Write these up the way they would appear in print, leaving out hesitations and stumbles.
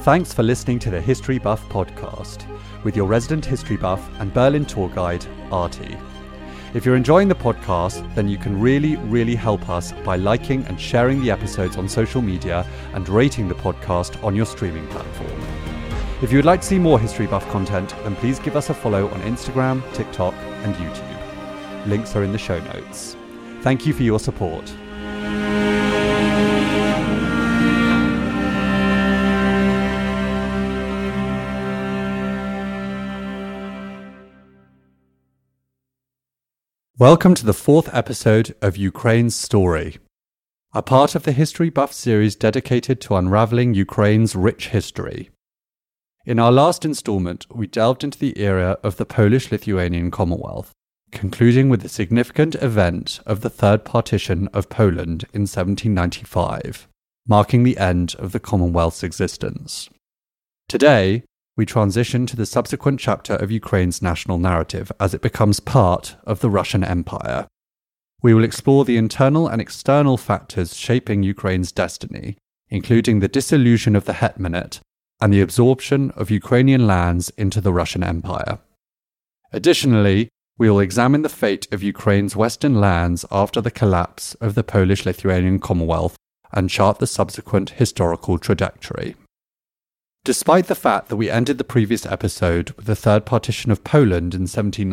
Thanks for listening to the History Buff podcast with your resident history buff and Berlin tour guide, Artie. If you're enjoying the podcast, then you can really help us by liking and sharing the episodes on social media and rating the podcast on your streaming platform. If you would like to see more History Buff content, then please give us a follow on Instagram, TikTok, and YouTube. Links are in the show notes. Thank you for your support. Welcome to the fourth episode of Ukraine's Story, a part of the History Buff series dedicated to unravelling Ukraine's rich history. In our last instalment, we delved into the era of the Polish-Lithuanian Commonwealth, concluding with the significant event of the Third Partition of Poland in 1795, marking the end of the Commonwealth's existence. Today, we transition to the subsequent chapter of Ukraine's national narrative as it becomes part of the Russian Empire. We will explore the internal and external factors shaping Ukraine's destiny, including the dissolution of the Hetmanate and the absorption of Ukrainian lands into the Russian Empire. Additionally, we will examine the fate of Ukraine's western lands after the collapse of the Polish-Lithuanian Commonwealth and chart the subsequent historical trajectory. Despite the fact that we ended the previous episode with the Third Partition of Poland in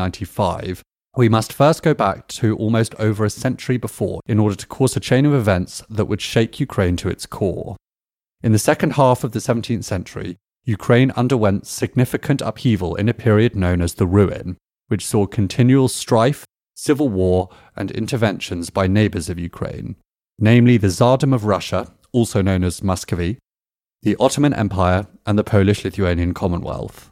1795, we must first go back to almost over a century before in order to course a chain of events that would shake Ukraine to its core. In the second half of the 17th century, Ukraine underwent significant upheaval in a period known as the Ruin, which saw continual strife, civil war, and interventions by neighbours of Ukraine, namely the Tsardom of Russia, also known as Muscovy, the Ottoman Empire, and the Polish-Lithuanian Commonwealth.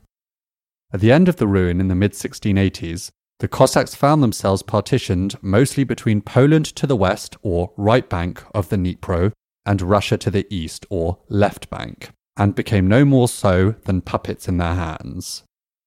At the end of the Ruin in the mid-1680s, the Cossacks found themselves partitioned mostly between Poland to the west, or right bank of the Dnipro, and Russia to the east, or left bank, and became no more so than puppets in their hands.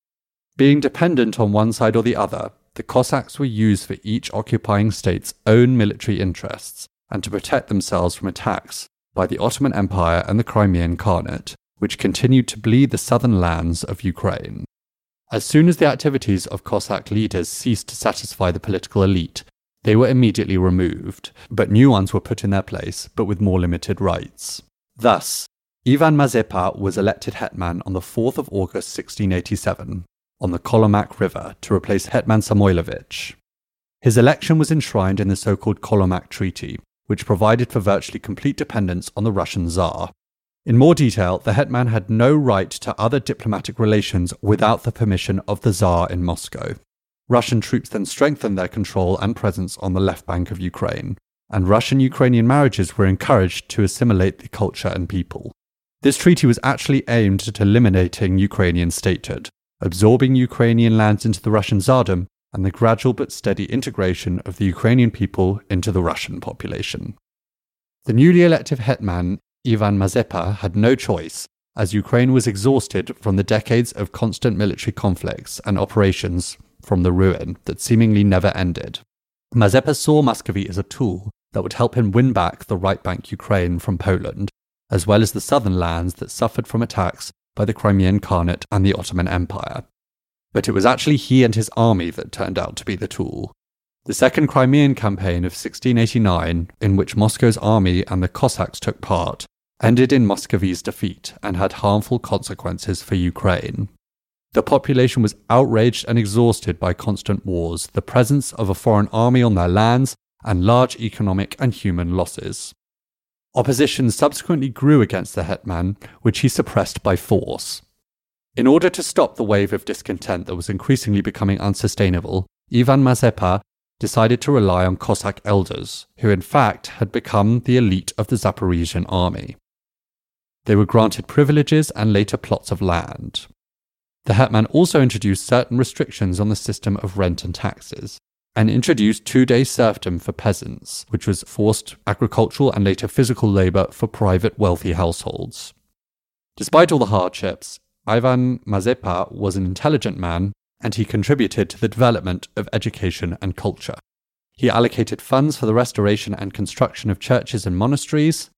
Being dependent on one side or the other, the Cossacks were used for each occupying state's own military interests, and to protect themselves from attacks by the Ottoman Empire and the Crimean Khanate, which continued to bleed the southern lands of Ukraine. As soon as the activities of Cossack leaders ceased to satisfy the political elite, they were immediately removed, but new ones were put in their place, but with more limited rights. Thus, Ivan Mazepa was elected hetman on the 4th of August 1687 on the Kolomak River to replace Hetman Samoilovich. His election was enshrined in the so-called Kolomak Treaty, which provided for virtually complete dependence on the Russian Tsar. In more detail, the hetman had no right to other diplomatic relations without the permission of the Tsar in Moscow. Russian troops then strengthened their control and presence on the left bank of Ukraine, and Russian-Ukrainian marriages were encouraged to assimilate the culture and people. This treaty was actually aimed at eliminating Ukrainian statehood, absorbing Ukrainian lands into the Russian Tsardom, and the gradual but steady integration of the Ukrainian people into the Russian population. The newly elected hetman, Ivan Mazepa, had no choice, as Ukraine was exhausted from the decades of constant military conflicts and operations from the Ruin that seemingly never ended. Mazepa saw Muscovy as a tool that would help him win back the right bank Ukraine from Poland, as well as the southern lands that suffered from attacks by the Crimean Khanate and the Ottoman Empire. But it was actually he and his army that turned out to be the tool. The Second Crimean Campaign of 1689, in which Moscow's army and the Cossacks took part, ended in Muscovy's defeat and had harmful consequences for Ukraine. The population was outraged and exhausted by constant wars, the presence of a foreign army on their lands, and large economic and human losses. Opposition subsequently grew against the hetman, which he suppressed by force. In order to stop the wave of discontent that was increasingly becoming unsustainable, Ivan Mazepa decided to rely on Cossack elders, who in fact had become the elite of the Zaporizhian army. They were granted privileges and later plots of land. The hetman also introduced certain restrictions on the system of rent and taxes, and introduced 2-day serfdom for peasants, which was forced agricultural and later physical labour for private wealthy households. Despite all the hardships, Ivan Mazepa was an intelligent man, and he contributed to the development of education and culture. He allocated funds for the restoration and construction of churches and monasteries,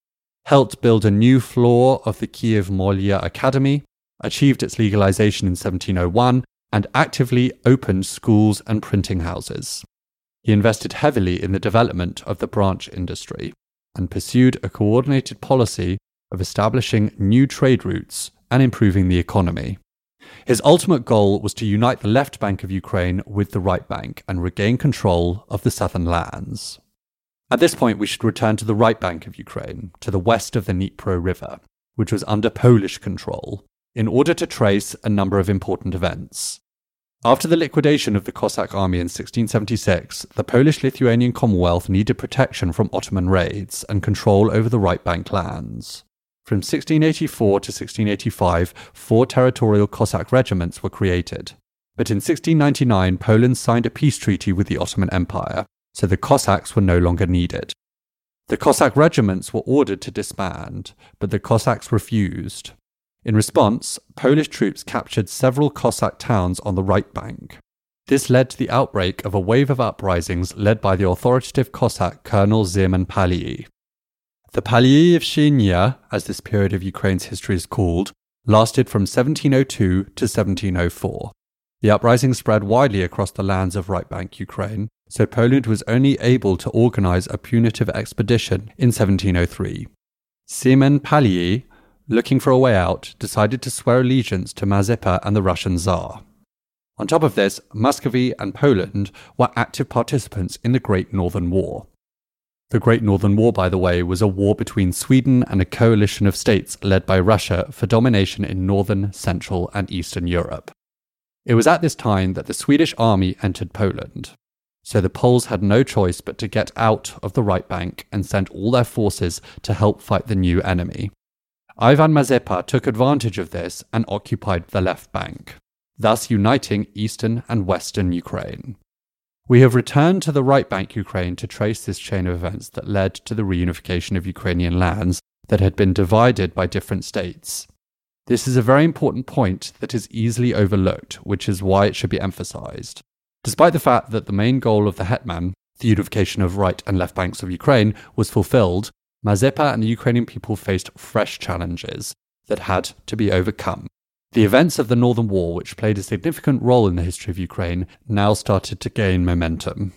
helped build a new floor of the Kiev-Molia Academy, achieved its legalization in 1701, and actively opened schools and printing houses. He invested heavily in the development of the branch industry and pursued a coordinated policy of establishing new trade routes and improving the economy. His ultimate goal was to unite the left bank of Ukraine with the right bank and regain control of the southern lands. At this point, we should return to the right bank of Ukraine, to the west of the Dnipro River, which was under Polish control, in order to trace a number of important events. After the liquidation of the Cossack army in 1676, the Polish-Lithuanian Commonwealth needed protection from Ottoman raids and control over the right bank lands. From 1684 to 1685, 4 territorial Cossack regiments were created. But in 1699, Poland signed a peace treaty with the Ottoman Empire, so the Cossacks were no longer needed. The Cossack regiments were ordered to disband, but the Cossacks refused. In response, Polish troops captured several Cossack towns on the right bank. This led to the outbreak of a wave of uprisings led by the authoritative Cossack Colonel Zeman Palyi. The Palyievshchina, as this period of Ukraine's history is called, lasted from 1702 to 1704. The uprising spread widely across the lands of right bank Ukraine, so Poland was only able to organize a punitive expedition in 1703. Zeman Palyi, looking for a way out, decided to swear allegiance to Mazepa and the Russian Tsar. On top of this, Muscovy and Poland were active participants in the Great Northern War. The Great Northern War, by the way, was a war between Sweden and a coalition of states led by Russia for domination in northern, central, and eastern Europe. It was at this time that the Swedish army entered Poland, so the Poles had no choice but to get out of the right bank and send all their forces to help fight the new enemy. Ivan Mazepa took advantage of this and occupied the left bank, thus uniting eastern and western Ukraine. We have returned to the right bank Ukraine to trace this chain of events that led to the reunification of Ukrainian lands that had been divided by different states. This is a very important point that is easily overlooked, which is why it should be emphasized. Despite the fact that the main goal of the Hetman, the unification of right and left banks of Ukraine, was fulfilled, Mazepa and the Ukrainian people faced fresh challenges that had to be overcome. The events of the Northern War, which played a significant role in the history of Ukraine, now started to gain momentum.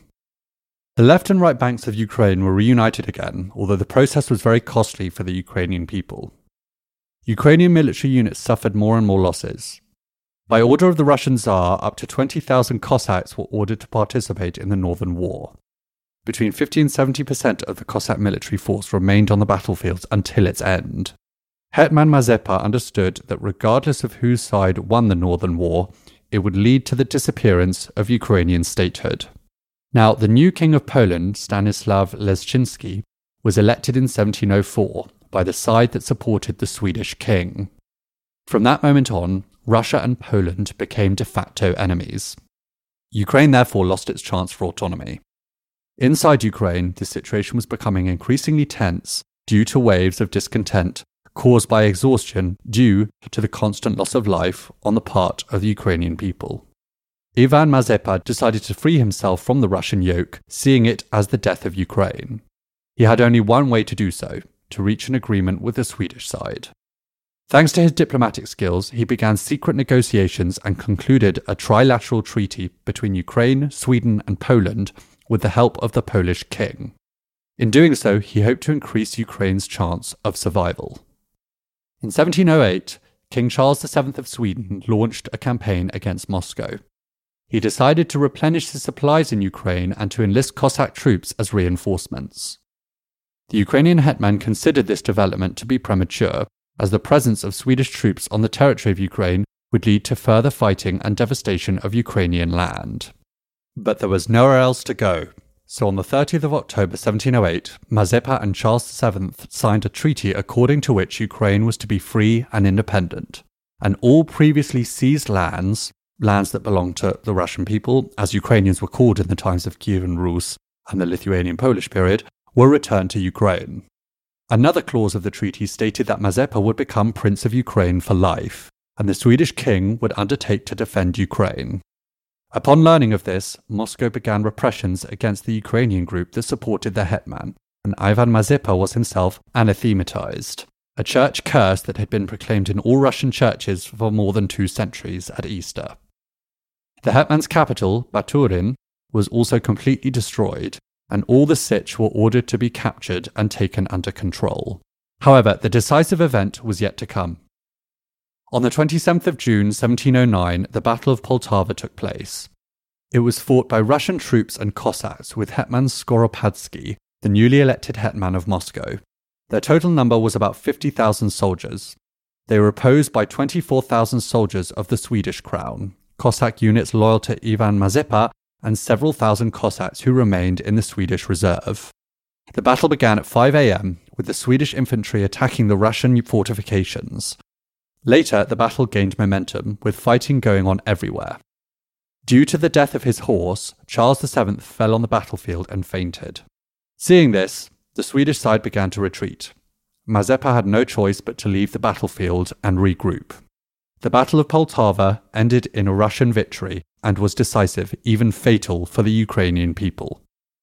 The left and right banks of Ukraine were reunited again, although the process was very costly for the Ukrainian people. Ukrainian military units suffered more and more losses. By order of the Russian Tsar, up to 20,000 Cossacks were ordered to participate in the Northern War. Between 50 and 70% of the Cossack military force remained on the battlefields until its end. Hetman Mazepa understood that regardless of whose side won the Northern War, it would lead to the disappearance of Ukrainian statehood. Now, the new king of Poland, Stanislav Leszczynski, was elected in 1704 by the side that supported the Swedish king. From that moment on, Russia and Poland became de facto enemies. Ukraine therefore lost its chance for autonomy. Inside Ukraine, the situation was becoming increasingly tense due to waves of discontent caused by exhaustion due to the constant loss of life on the part of the Ukrainian people. Ivan Mazepa decided to free himself from the Russian yoke, seeing it as the death of Ukraine. He had only one way to do so, to reach an agreement with the Swedish side. Thanks to his diplomatic skills, he began secret negotiations and concluded a trilateral treaty between Ukraine, Sweden, and Poland with the help of the Polish king. In doing so, he hoped to increase Ukraine's chance of survival. In 1708, King Charles VII of Sweden launched a campaign against Moscow. He decided to replenish his supplies in Ukraine and to enlist Cossack troops as reinforcements. The Ukrainian hetman considered this development to be premature, as the presence of Swedish troops on the territory of Ukraine would lead to further fighting and devastation of Ukrainian land. But there was nowhere else to go. So on the 30th of October 1708, Mazepa and Charles VII signed a treaty according to which Ukraine was to be free and independent, and all previously seized lands that belonged to the Russian people, as Ukrainians were called in the times of Kievan Rus and the Lithuanian-Polish period, were returned to Ukraine. Another clause of the treaty stated that Mazepa would become Prince of Ukraine for life, and the Swedish king would undertake to defend Ukraine. Upon learning of this, Moscow began repressions against the Ukrainian group that supported the hetman, and Ivan Mazepa was himself anathematized, a church curse that had been proclaimed in all Russian churches for more than 2 centuries at Easter. The hetman's capital, Baturin, was also completely destroyed, and all the Sich were ordered to be captured and taken under control. However, the decisive event was yet to come. On the 27th of June 1709, the Battle of Poltava took place. It was fought by Russian troops and Cossacks with Hetman Skoropadsky, the newly elected hetman of Moscow. Their total number was about 50,000 soldiers. They were opposed by 24,000 soldiers of the Swedish crown, Cossack units loyal to Ivan Mazepa, and several thousand Cossacks who remained in the Swedish reserve. The battle began at 5 a.m., with the Swedish infantry attacking the Russian fortifications. Later, the battle gained momentum, with fighting going on everywhere. Due to the death of his horse, Charles VII fell on the battlefield and fainted. Seeing this, the Swedish side began to retreat. Mazepa had no choice but to leave the battlefield and regroup. The Battle of Poltava ended in a Russian victory and was decisive, even fatal, for the Ukrainian people.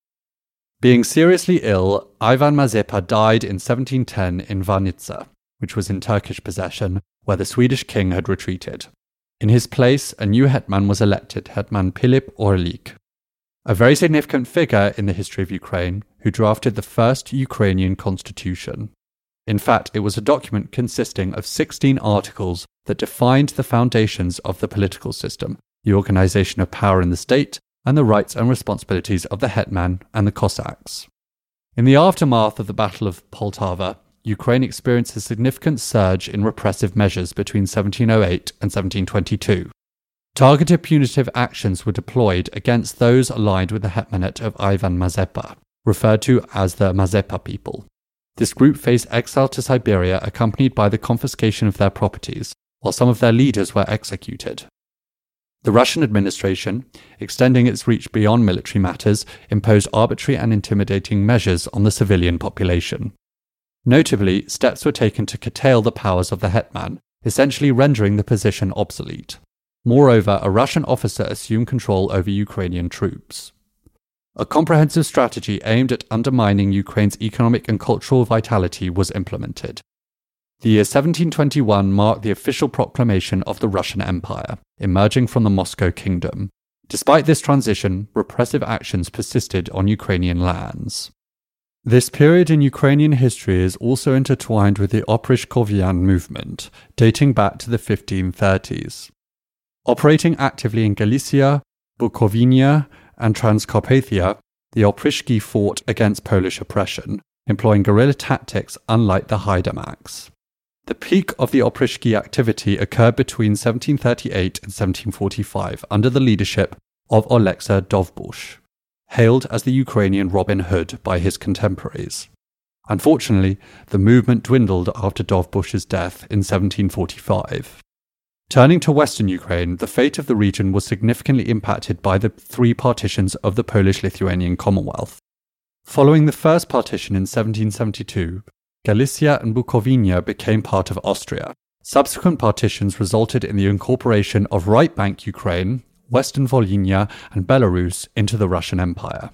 Being seriously ill, Ivan Mazepa died in 1710 in Varnitsa, which was in Turkish possession, where the Swedish king had retreated. In his place, a new hetman was elected, Hetman Pilip Orlik, a very significant figure in the history of Ukraine, who drafted the first Ukrainian constitution. In fact, it was a document consisting of 16 articles that defined the foundations of the political system, the organization of power in the state, and the rights and responsibilities of the hetman and the Cossacks. In the aftermath of the Battle of Poltava, Ukraine experienced a significant surge in repressive measures between 1708 and 1722. Targeted punitive actions were deployed against those aligned with the hetmanate of Ivan Mazepa, referred to as the Mazepa people. This group faced exile to Siberia accompanied by the confiscation of their properties, while some of their leaders were executed. The Russian administration, extending its reach beyond military matters, imposed arbitrary and intimidating measures on the civilian population. Notably, steps were taken to curtail the powers of the hetman, essentially rendering the position obsolete. Moreover, a Russian officer assumed control over Ukrainian troops. A comprehensive strategy aimed at undermining Ukraine's economic and cultural vitality was implemented. The year 1721 marked the official proclamation of the Russian Empire, emerging from the Moscow Kingdom. Despite this transition, repressive actions persisted on Ukrainian lands. This period in Ukrainian history is also intertwined with the Oprishkovian movement, dating back to the 1530s. Operating actively in Galicia, Bukovina, and Transcarpathia, the Oprishki fought against Polish oppression, employing guerrilla tactics unlike the Haidamaks. The peak of the Oprishki activity occurred between 1738 and 1745 under the leadership of Oleksy Dovbush, hailed as the Ukrainian Robin Hood by his contemporaries. Unfortunately, the movement dwindled after Dovbush's death in 1745. Turning to western Ukraine, the fate of the region was significantly impacted by the 3 partitions of the Polish-Lithuanian Commonwealth. Following the first partition in 1772, Galicia and Bukovina became part of Austria. Subsequent partitions resulted in the incorporation of right bank Ukraine, Western Volhynia, and Belarus into the Russian Empire.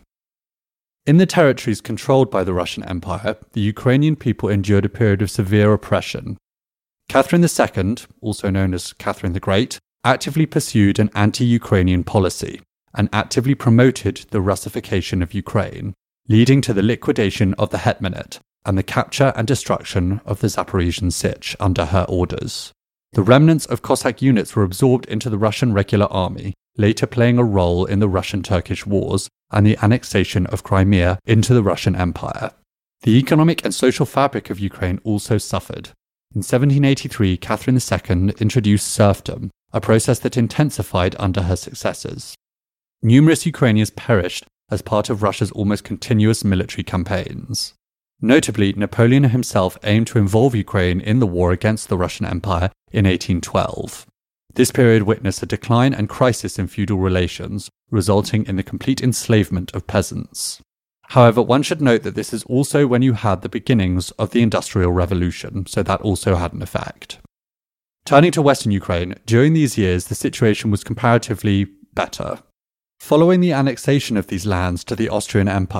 In the territories controlled by the Russian Empire, the Ukrainian people endured a period of severe oppression. Catherine II, also known as Catherine the Great, actively pursued an anti-Ukrainian policy and actively promoted the Russification of Ukraine, leading to the liquidation of the hetmanate and the capture and destruction of the Zaporizhian Sich under her orders. The remnants of Cossack units were absorbed into the Russian regular army, later playing a role in the Russian-Turkish wars and the annexation of Crimea into the Russian Empire. The economic and social fabric of Ukraine also suffered. In 1783, Catherine II introduced serfdom, a process that intensified under her successors. Numerous Ukrainians perished as part of Russia's almost continuous military campaigns. Notably, Napoleon himself aimed to involve Ukraine in the war against the Russian Empire in 1812. This period witnessed a decline and crisis in feudal relations, resulting in the complete enslavement of peasants. However, one should note that this is also when you had the beginnings of the Industrial Revolution, so that also had an effect. Turning to Western Ukraine, during these years the situation was comparatively better. Following the annexation of these lands to the Austrian Empire,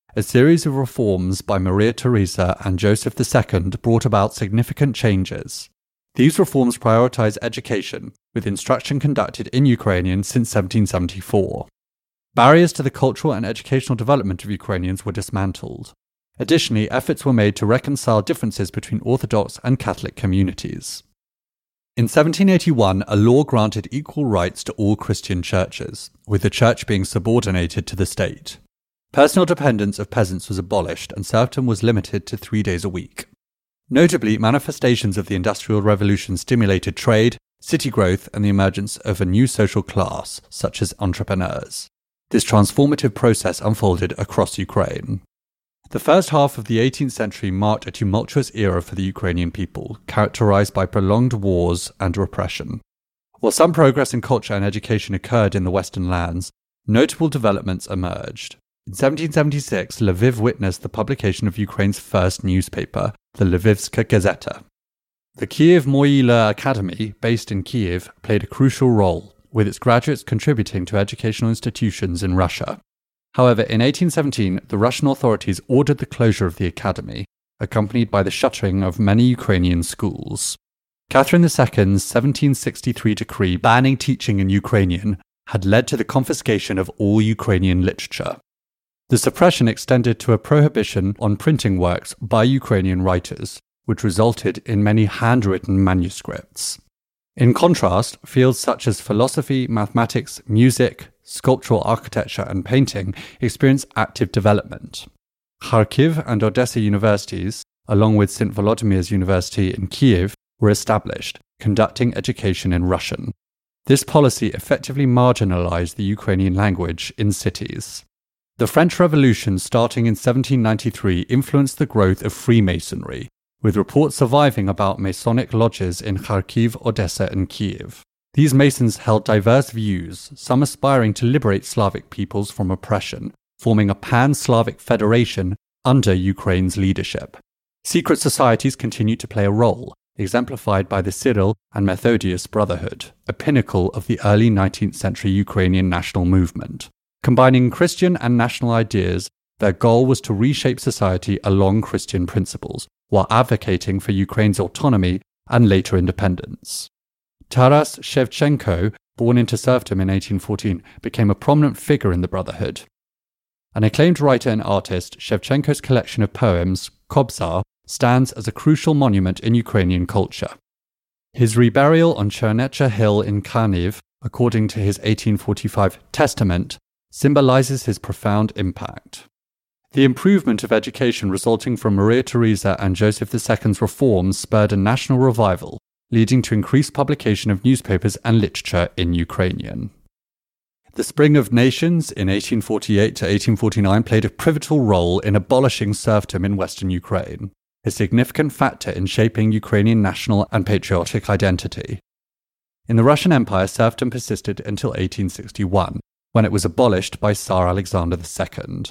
a series of reforms by Maria Theresa and Joseph II brought about significant changes. These reforms prioritized education, with instruction conducted in Ukrainian since 1774. Barriers to the cultural and educational development of Ukrainians were dismantled. Additionally, efforts were made to reconcile differences between Orthodox and Catholic communities. In 1781, a law granted equal rights to all Christian churches, with the church being subordinated to the state. Personal dependence of peasants was abolished and serfdom was limited to 3 days a week. Notably, manifestations of the Industrial Revolution stimulated trade, city growth, and the emergence of a new social class, such as entrepreneurs. This transformative process unfolded across Ukraine. The first half of the 18th century marked a tumultuous era for the Ukrainian people, characterized by prolonged wars and repression. While some progress in culture and education occurred in the Western lands, notable developments emerged. In 1776, Lviv witnessed the publication of Ukraine's first newspaper, the Lvivska Gazeta. The Kiev Mohyla Academy, based in Kiev, played a crucial role, with its graduates contributing to educational institutions in Russia. However, in 1817, the Russian authorities ordered the closure of the academy, accompanied by the shuttering of many Ukrainian schools. Catherine II's 1763 decree banning teaching in Ukrainian had led to the confiscation of all Ukrainian literature. The suppression extended to a prohibition on printing works by Ukrainian writers, which resulted in many handwritten manuscripts. In contrast, fields such as philosophy, mathematics, music, sculptural architecture, and painting experienced active development. Kharkiv and Odessa universities, along with St. Volodymir's University in Kiev, were established, conducting education in Russian. This policy effectively marginalized the Ukrainian language in cities. The French Revolution, starting in 1793, influenced the growth of Freemasonry, with reports surviving about Masonic lodges in Kharkiv, Odessa, and Kiev. These Masons held diverse views, some aspiring to liberate Slavic peoples from oppression, forming a pan-Slavic federation under Ukraine's leadership. Secret societies continued to play a role, exemplified by the Cyril and Methodius Brotherhood, a pinnacle of the early 19th century Ukrainian national movement. Combining Christian and national ideas, their goal was to reshape society along Christian principles, while advocating for Ukraine's autonomy and later independence. Taras Shevchenko, born into serfdom in 1814, became a prominent figure in the Brotherhood. An acclaimed writer and artist, Shevchenko's collection of poems, Kobzar, stands as a crucial monument in Ukrainian culture. His reburial on Chernecha Hill in Kharkiv, according to his 1845 testament, symbolizes his profound impact. The improvement of education resulting from Maria Theresa and Joseph II's reforms spurred a national revival, leading to increased publication of newspapers and literature in Ukrainian. The Spring of Nations in 1848 to 1849 played a pivotal role in abolishing serfdom in western Ukraine, a significant factor in shaping Ukrainian national and patriotic identity. In the Russian Empire, serfdom persisted until 1861, when it was abolished by Tsar Alexander II.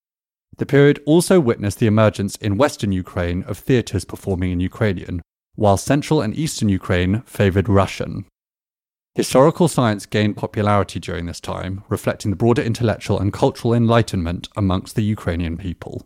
The period also witnessed the emergence in western Ukraine of theatres performing in Ukrainian, while central and eastern Ukraine favoured Russian. Historical science gained popularity during this time, reflecting the broader intellectual and cultural enlightenment amongst the Ukrainian people.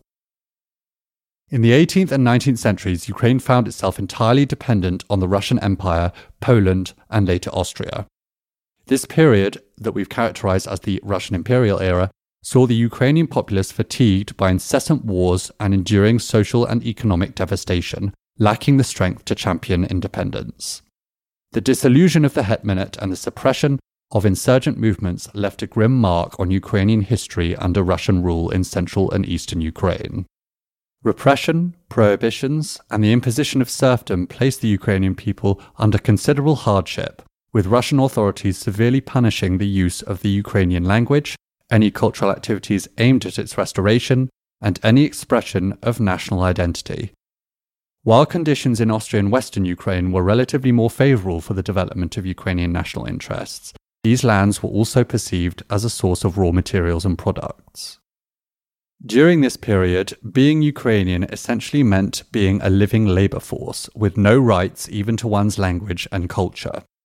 In the 18th and 19th centuries, Ukraine found itself entirely dependent on the Russian Empire, Poland, and later Austria. This period, that we've characterized as the Russian imperial era, saw the Ukrainian populace fatigued by incessant wars and enduring social and economic devastation, lacking the strength to champion independence. The dissolution of the Hetmanate and the suppression of insurgent movements left a grim mark on Ukrainian history under Russian rule in central and eastern Ukraine. Repression, prohibitions, and the imposition of serfdom placed the Ukrainian people under considerable hardship, with Russian authorities severely punishing the use of the Ukrainian language, any cultural activities aimed at its restoration, and any expression of national identity. While conditions in Austrian Western Ukraine were relatively more favourable for the development of Ukrainian national interests, these lands were also perceived as a source of raw materials and products. During this period, being Ukrainian essentially meant being a living labour force, with no rights even to one's language and culture.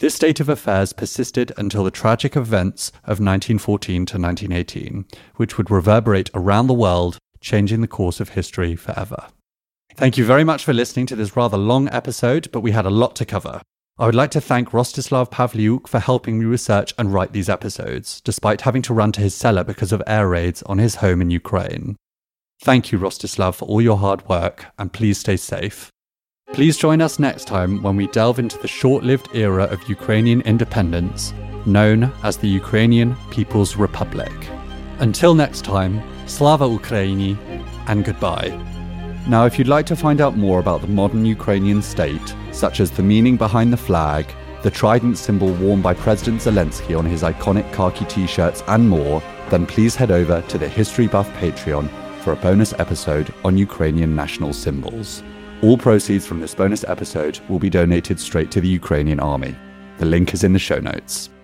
This state of affairs persisted until the tragic events of 1914 to 1918, which would reverberate around the world, changing the course of history forever. Thank you very much for listening to this rather long episode, but we had a lot to cover. I would like to thank Rostislav Pavliuk for helping me research and write these episodes, despite having to run to his cellar because of air raids on his home in Ukraine. Thank you, Rostislav, for all your hard work, and please stay safe. Please join us next time when we delve into the short-lived era of Ukrainian independence, known as the Ukrainian People's Republic. Until next time, Slava Ukraini, and goodbye. Now, if you'd like to find out more about the modern Ukrainian state, such as the meaning behind the flag, the trident symbol worn by President Zelensky on his iconic khaki t-shirts, and more, then please head over to the History Buff Patreon for a bonus episode on Ukrainian national symbols. All proceeds from this bonus episode will be donated straight to the Ukrainian army. The link is in the show notes.